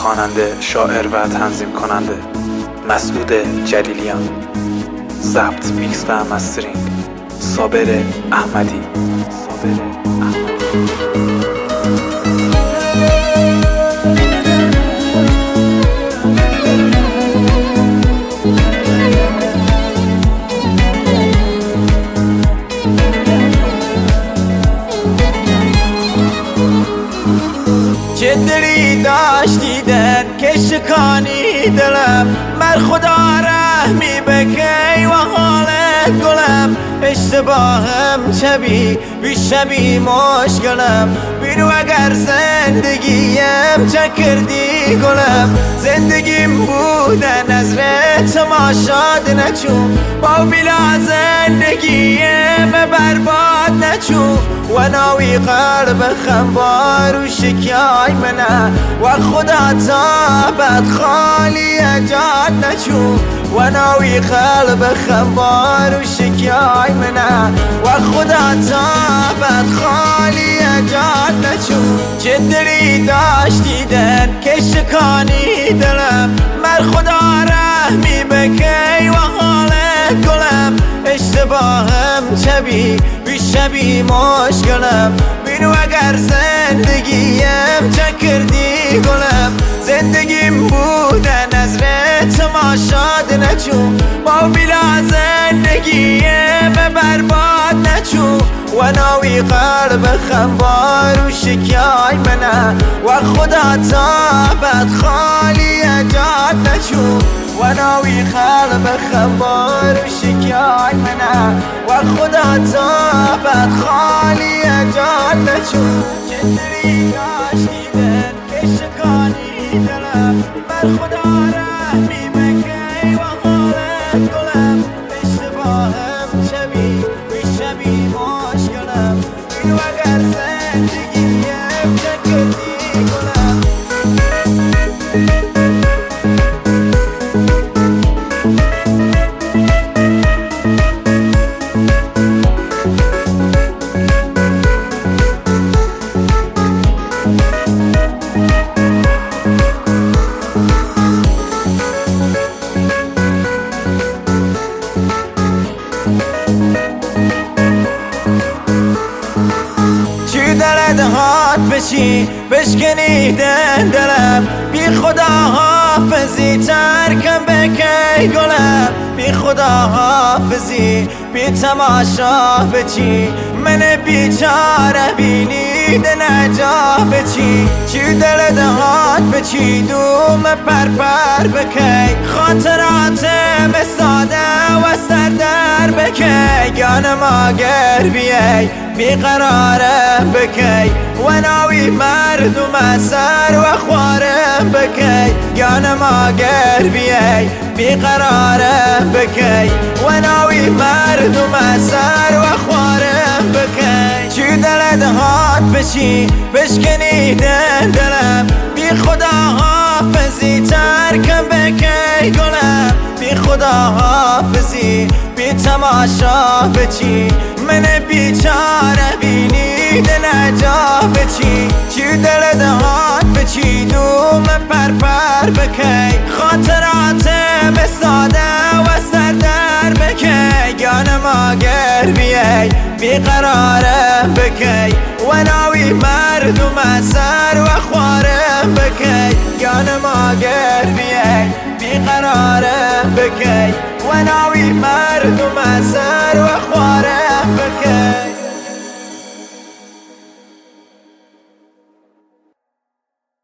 خواننده، شاعر و تنظیم کننده مسعود جلیلیان. ضبط، میکس و مسترینگ صابر احمدی. چه دلی داشتی دن که شکانی دلم، مر خدا رحمی بکی و حالت گلم. اشتباهم چبی بی شبی مشکلم، بینو اگر زندگیم چه کردی گلم. زندگیم بودن از تماشاد نچون، با بلا زندگیم برباد نچون. و ناوی قلب خنبار و شکیای منه، و خدا تابت خالی جاد نچون. و ناوی قلب خنبار و شکیای منه، و خدا تابت خالی جاد نچون. چه دلی داشتی دن که شکانی دلم، مر خدا رحمی بکی و حالت گلم. اشتباهم چبی بی شبی مشکلم، بینو اگر زندگیم چه کردی گلم. زندگیم بودن از تماشاد نچون، با بلا زندگیم برباد نچون. و ناوی قلب خنبار و شکیای منه، و خدا تابت خالی جاد نچون. و ناوی قلب خنبار و شکیای منه، و خدا تابت خالی جاد نچون. چه دلی داشتی دن که شکانی دلم، مر خدا رحمی بکی و حالت گلم. اشتباهم چبی بی شبی مشکلم، بینو اگر زندگیم چه کردی گلم. دلت هات بشی بشکنی دلم، بی خدا حافظی ترکم بکی گلم. بی خدا حافظی بی تماشا بچی، من بیچاره بینی ده نجا بچی. چی دلت هات بچی دوم پر بکی، خاطراتم ساده و سردر بکی. گانم آگر بیای بیقرارم بکی، و ناوی مردم سر و خوارم بکی. گانم آگر بیای بیقرارم بکی، و ناوی مردم سر و خوارم بکی. چی دلت هات بشی بشکنی دلم، بی خدا حافظی ترکم بکی گلم. بی خدا حافظی بی تماشا بچی، من بیچاره بینی ده نجا بچی. چی دلت هات بچی دوم پر بکی، خاطراتم ساده و سردر بکی. گانم آگر بیای بیقرارم بکی، و ناوی مردم سر و خوارم بکی. گانم آگر بیای بیقرارم بکی، و